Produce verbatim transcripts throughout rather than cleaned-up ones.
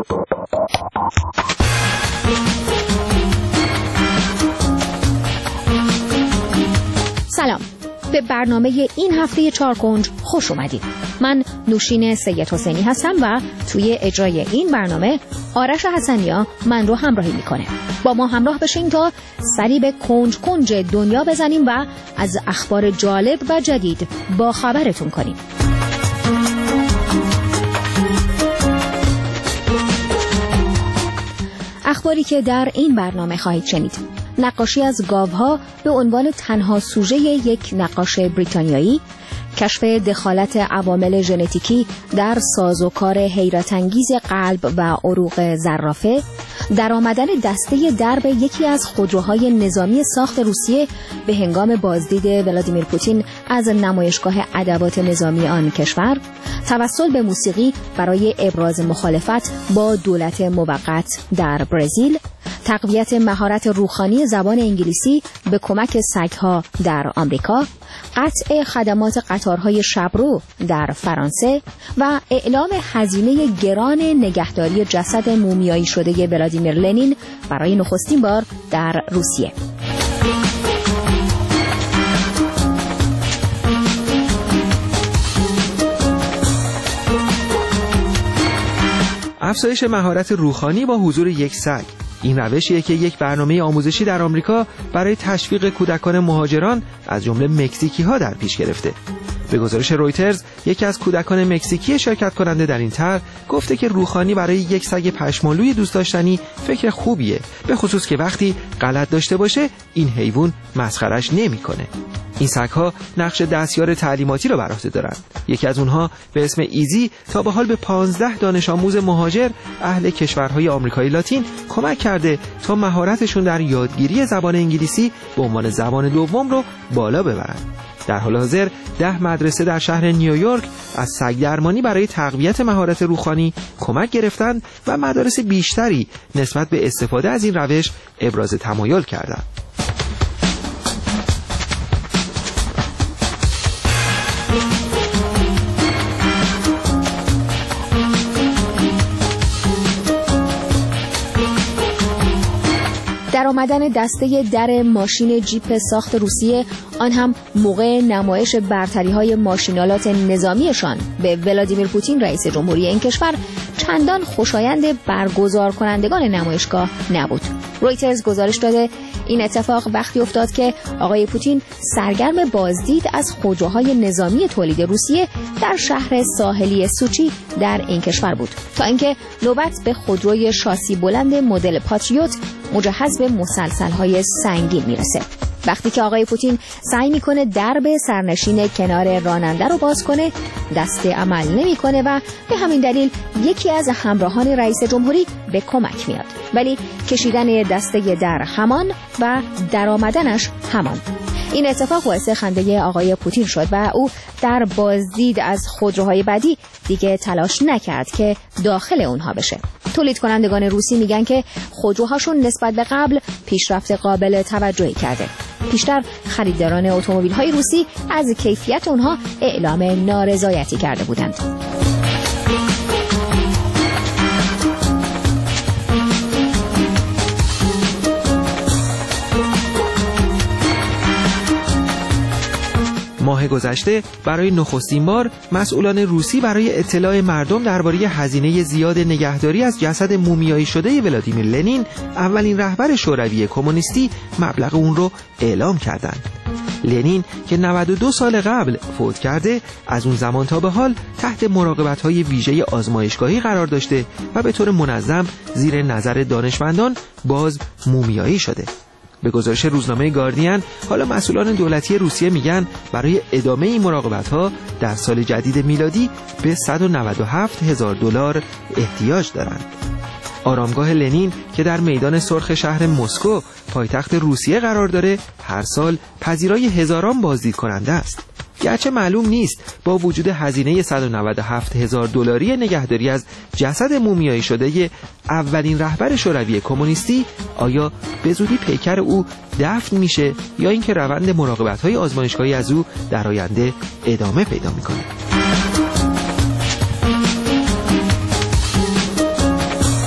سلام، به برنامه این هفته چارکنج خوش اومدید. من نوشین سید حسینی هستم و توی اجرای این برنامه آرش حسنیا من رو همراهی میکنه. با ما همراه بشین تا سری به کنج کنج دنیا بزنیم و از اخبار جالب و جدید با خبرتون کنیم. اخباری که در این برنامه خواهید شنید: نقاشی از گاوها به عنوان تنها سوژه یک نقاش بریتانیایی، کشف دخالت عوامل ژنتیکی در سازوکار حیرت انگیز قلب و عروق زرافه، درآمدن دسته درب یکی از خودروهای نظامی ساخت روسیه به هنگام بازدید ولادیمیر پوتین از نمایشگاه ادوات نظامی آن کشور، توسل به موسیقی برای ابراز مخالفت با دولت موقت در برزیل، تقویت مهارت روحانی زبان انگلیسی به کمک سگ‌ها در آمریکا، قطع خدمات قطارهای شبرو در فرانسه و اعلام هزینه گران نگهداری جسد مومیایی شده ولادیمیر لنین برای نخستین بار در روسیه. افزایش مهارت روحانی با حضور یک سگ. این روشیه که یک برنامه آموزشی در آمریکا برای تشویق کودکان مهاجران از جمله مکزیکی ها در پیش گرفته. به گزارش رویترز، یکی از کودکان مکزیکی شرکت کننده در این طرح گفته که روحانی برای یک سگ پشمالوی دوست داشتنی فکر خوبیه، به خصوص که وقتی غلط داشته باشه این حیوان مسخرش نمیکنه. این سگ‌ها نقش دستیار تعلیماتی را بر عهده دارند. یکی از اونها به اسم ایزی تا به حال به پانزده دانش آموز مهاجر اهل کشورهای آمریکای لاتین کمک کرده تا مهارتشون در یادگیری زبان انگلیسی به عنوان زبان دوم رو بالا ببرند. در حال حاضر ده مدرسه در شهر نیویورک از سگ درمانی برای تقویت مهارت روحانی کمک گرفتند و مدارس بیشتری نسبت به استفاده از این روش ابراز تمایل کردند. در آمدن دسته در ماشین جیپ ساخت روسیه، آن هم موقع نمایش برتری‌های ماشینالات نظامیشان به ولادیمیر پوتین رئیس جمهوری این کشور، چندان خوشایند برگزار کنندگان نمایشگاه نبود. رویترز گزارش داده این اتفاق وقتی افتاد که آقای پوتین سرگرم بازدید از خودروهای نظامی تولید روسیه در شهر ساحلی سوچی در این کشور بود، تا اینکه نوبت به خودروی شاسی بلند مدل پاتریوت مجهز به مسلسل‌های سنگین میرسه. وقتی که آقای پوتین سعی میکنه درب سرنشین کنار راننده رو باز کنه، دسته عمل نمیکنه و به همین دلیل یکی از همراهان رئیس جمهوری به کمک میاد. ولی کشیدن دسته در همان و درآمدنش همان. این اتفاق باعث خنده آقای پوتین شد و او در بازدید از خودروهای بعدی دیگه تلاش نکرد که داخل اونها بشه. تولید کنندگان روسی میگن که خودروهاشون نسبت به قبل پیشرفت قابل توجهی کرده. پیشتر خریداران اتومبیل‌های روسی از کیفیت اونها اعلام نارضایتی کرده بودند. ماه گذشته برای نخستین بار مسئولان روسی برای اطلاع مردم درباره هزینه زیاد نگهداری از جسد مومیایی شده ولادیمیر لنین، اولین رهبر شوروی کمونیستی، مبلغ اون رو اعلام کردند. لنین که نود و دو سال قبل فوت کرده، از اون زمان تا به حال تحت مراقبت‌های ویژه آزمایشگاهی قرار داشته و به طور منظم زیر نظر دانشمندان باز مومیایی شده. به گزارش روزنامه گاردین، حالا مسئولان دولتی روسیه میگن برای ادامه این مراقبت‌ها در سال جدید میلادی به صد و نود و هفت هزار دلار احتیاج دارند. آرامگاه لنین که در میدان سرخ شهر مسکو پایتخت روسیه قرار داره، هر سال پذیرای هزاران بازدید کننده است. گرچه معلوم نیست با وجود هزینه صد و نود و هفت هزار دلاری نگهداری از جسد مومیایی شده اولین رهبر شوروی کمونیستی، آیا به زودی پیکر او دفن میشه یا اینکه روند مراقبت‌های آزمایشگاهی از او در آینده ادامه پیدا میکنه.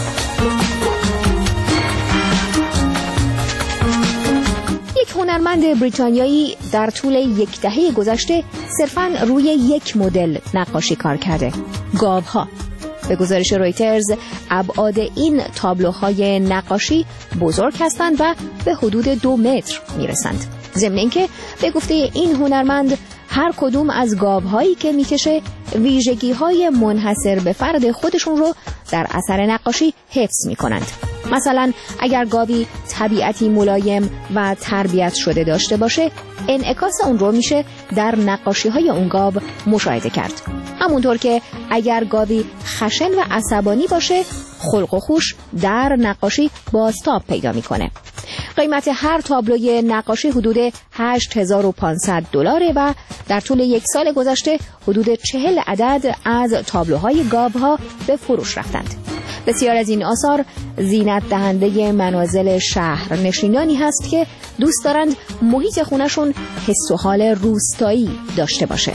هنرمند بریتانیایی در طول یک دهه گذشته صرفاً روی یک مدل نقاشی کار کرده: گاوها. به گزارش رویترز ابعاد این تابلوهای نقاشی بزرگ هستند و به حدود دو متر میرسند. ضمن اینکه به گفته این هنرمند هر کدوم از گاوهایی که میکشه ویژگی‌های منحصر به فرد خودشون رو در اثر نقاشی حفظ میکنند. مثلا اگر گاوی طبیعتی ملایم و تربیت شده داشته باشه، انعکاس اون رو میشه در نقاشی‌های اون گاو مشاهده کرد. همونطور که اگر گاوی خشن و عصبانی باشه، خلق و خوش در نقاشی بازتاب پیدا میکنه. قیمت هر تابلوی نقاشی حدود هشت هزار و پانصد دلاره و در طول یک سال گذشته حدود چهل عدد از تابلوهای گاوها به فروش رفتند. بسیار از این آثار زینت دهنده منازل شهر نشینانی هست که دوست دارند محیط خونشون حس و حال روستایی داشته باشه.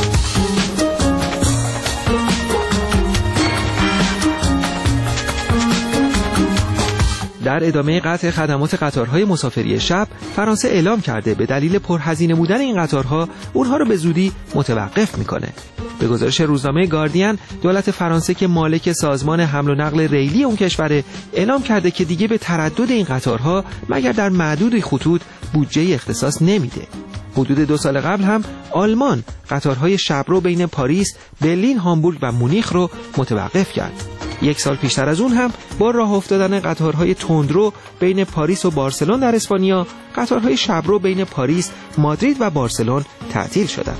در ادامه قطع خدمات قطارهای مسافری شب، فرانسه اعلام کرده به دلیل پرهزینه بودن این قطارها اونها رو به زودی متوقف میکنه. به گزارش روزنامه گاردین، دولت فرانسه که مالک سازمان حمل و نقل ریلی اون کشور اعلام کرده که دیگه به تردد این قطارها مگر در معدود خطوط بودجه اختصاص نمیده. حدود دو سال قبل هم آلمان قطارهای شبرو بین پاریس، برلین، هامبورگ و مونیخ رو متوقف کرد. یک سال پیشتر از اون هم با راه افتادن قطارهای تندرو بین پاریس و بارسلون در اسپانیا، قطارهای شبرو بین پاریس، مادرید و بارسلون تعطیل شدند.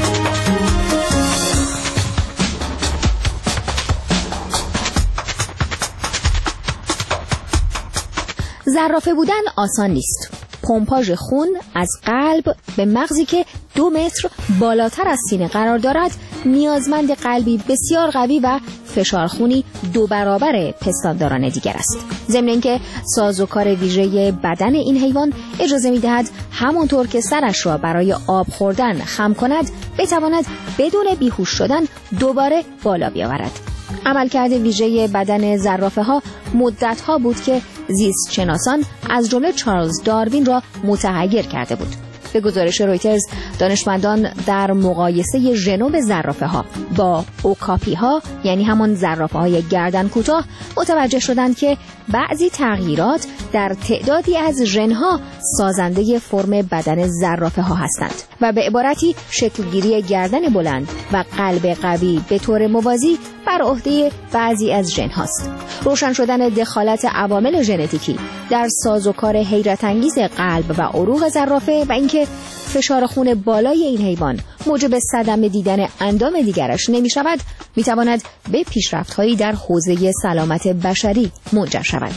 زرافه بودن آسان نیست. پمپاژ خون از قلب به مغزی که دو متر بالاتر از سینه قرار دارد نیازمند قلبی بسیار قوی و فشار خونی دو برابر پستانداران دیگر است. ضمن اینکه سازوکار ویژه بدن این حیوان اجازه می‌دهد همانطور که سرش را برای آب خوردن خم کند، بتواند بدون بیهوش شدن دوباره بالا بیاورد. عملکرد ویژه بدن زرافه‌ها مدت‌ها بود که زیست شناسان از جمله چارلز داروین را متحیر کرده بود. به گزارش رویترز، دانشمندان در مقایسه ژنوم زرافه‌ها با اوکاپی‌ها، یعنی همون زرافه‌های گردن کوتاه، متوجه شدند که بعضی تغییرات در تعدادی از ژن‌ها سازنده فرم بدن زرافه‌ها هستند و به عبارتی شکلگیری گردن بلند و قلب قوی به طور موازی بر عهده بعضی از ژن‌هاست. روشن شدن دخالت عوامل ژنتیکی در سازوکار حیرت انگیز قلب و عروق زرافه و اینکه فشار خون بالای این حیوان موجب صدمه دیدن اندام دیگرش نمی شود، می تواند به پیشرفت‌هایی در حوزه سلامت بشری منجر شود.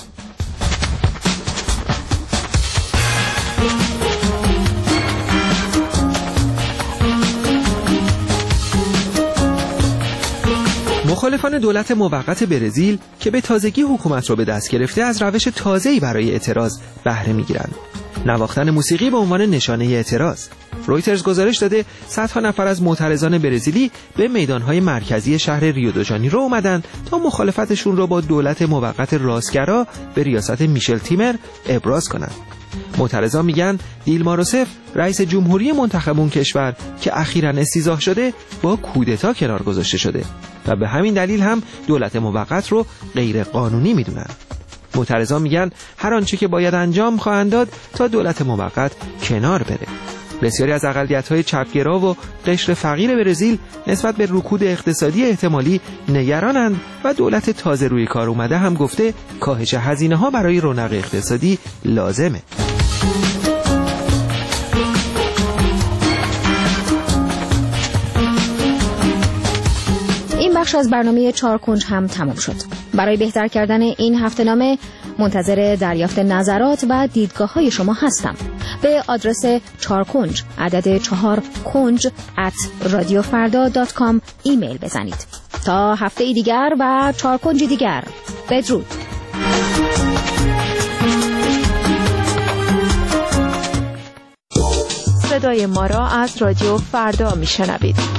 مخالفان دولت موقت برزیل که به تازگی حکومت را به دست گرفته از روش تازه‌ای برای اعتراض بهره می‌گیرند. نواختن موسیقی به عنوان نشانه اعتراض. رویترز گزارش داده صدها نفر از معترضان برزیلی به میدان‌های مرکزی شهر ریو دو ژانیرو اومدند تا مخالفتشون را با دولت موقت راستگرا به ریاست میشل تیمر ابراز کنند. معترضان میگن دیلما روسف، رئیس جمهوری منتخب اون کشور که اخیراً استیضاح شده، با کودتا کنار گذاشته شده و به همین دلیل هم دولت موقت رو غیر قانونی میدونن. معترضان میگن هر آنچه که باید انجام خواهند داد تا دولت موقت کنار بره. بسیاری از اقلیت‌های چپگرا و قشر فقیر برزیل نسبت به رکود اقتصادی احتمالی نگرانند و دولت تازه روی کار اومده هم گفته کاهش هزینه‌ها برای رونق اقتصادی لازمه. این بخش از برنامه چهار کنج هم تمام شد. برای بهتر کردن این هفته‌نامه منتظر دریافت نظرات و دیدگاه‌های شما هستم. به آدرس چهار کنج عدد چهار کنج ات رادیو فردا دات کام ایمیل بزنید. تا هفته دیگر و چهار کنج دیگر، بدرود. صدای ما را از رادیو فردا میشنوید.